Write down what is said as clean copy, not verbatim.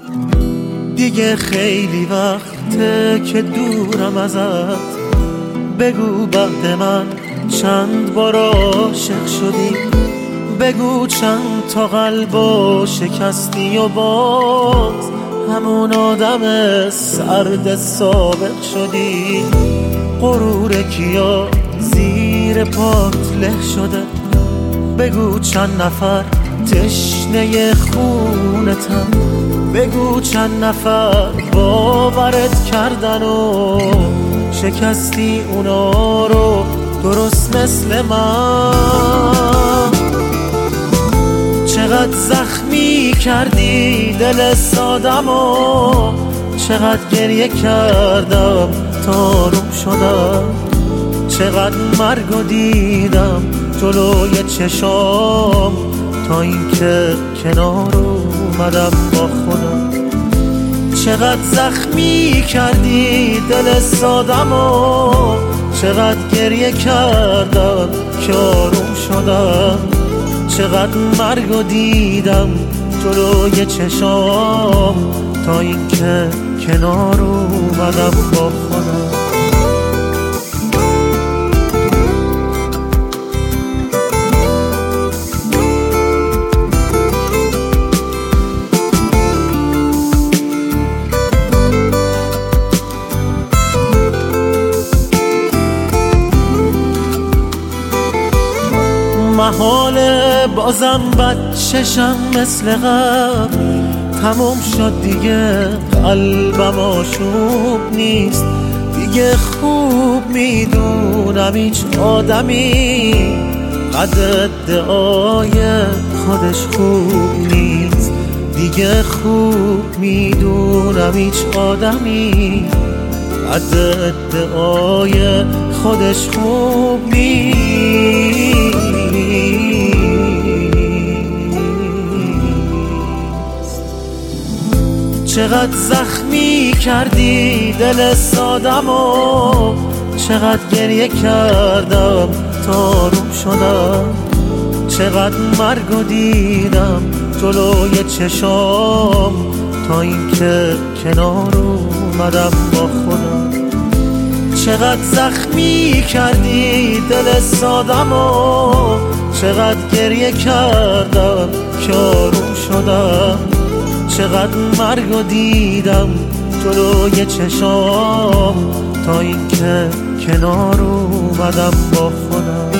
دیگه خیلی وقته که دورم ازت، بگو بعد من چند بار عاشق شدی، بگو چند تا قلبو شکستی و باز همون آدم سرد سابق شدی. غرور کیا زیر پات له شده، بگو چند نفر تشنه خونتن، بگو چند نفر باورت کردن و شکستی اونا رو درست مثل من. چقدر زخمی کردی دل سادم و چقدر گریه کردم تا آروم شدم، چقدر مرگو دیدم جلوی چشام تا اینکه کنار اومدم با خودم. چقدر زخمی کردی دل سادم و چقدر گریه کردم که آروم شدم، چقدر مرگو دیدم جلوی چشام تا اینکه کنار اومدم با خودم. محاله بازم بچشم مثل قبل، تموم شد دیگه قلبم آشوب نیست، دیگه خوب میدونم هیچ آدمی قد ادعای خودش خوب نیست، دیگه خوب میدونم هیچ آدمی قد ادعای خودش خوب نیست. چقدر زخمی کردی دل سادم و چقدر گریه کردم تا آروم شدم، چقدر مرگو دیدم جلوی چشام تا اینکه کنار اومدم با خودم. چقدر زخمی کردی دل سادم و چقدر گریه کردم که آروم شدم، چقدر مرگو دیدم جلوی چشام تا اینکه کنار اومدم با خودم.